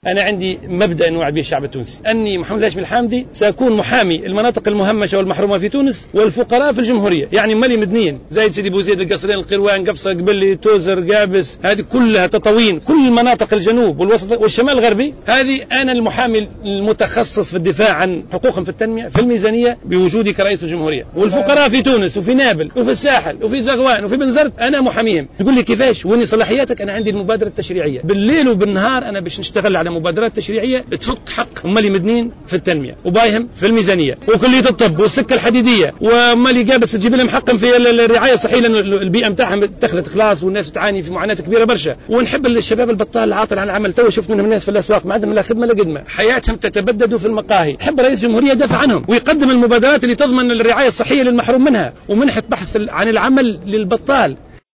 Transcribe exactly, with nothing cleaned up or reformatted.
أنا عندي مبدأ نوعد به الشعب التونسي أني محمد الهاشمي الحامدي سأكون محامي المناطق المهمشة والمحرومة في تونس والفقراء في الجمهورية، يعني مالي مدنيين زايد سيدي بوزيد القصرين القروان قفصة قبلي توزر قابس، هذه كلها تطاوين، كل مناطق الجنوب والوسط والشمال الغربي هذه أنا المحامي المتخصص في الدفاع عن حقوقهم في التنمية في الميزانية بوجودي كرئيس الجمهورية. والفقراء في تونس وفي نابل وفي الساحل وفي زغوان وفي بنزرت أنا محاميهم. تقول لي كيفاش وين صلاحياتك؟ أنا عندي المبادرة التشريعية بالليل وبالنهار، أنا باش نشتغل على مبادرات تشريعية تفك حق مالي مدنيين في التنمية وبايهم في الميزانية وكلية الطب والسكة الحديدية ومالي قابس تجيب لهم حقهم في الرعاية الصحية، لأن البيئة متاعهم تخلت خلاص والناس تعاني في معاناة كبيرة برشا. ونحب الشباب البطال العاطل عن العمل، تو شفت منهم الناس في الأسواق ما عندهم لا خدمة لا قدمة، حياتهم تتبدد في المقاهي. نحب رئيس الجمهورية يدافع عنهم ويقدم المبادرات اللي تضمن الرعاية الصحية للمحروم منها ومنحة بحث عن العمل للبطال.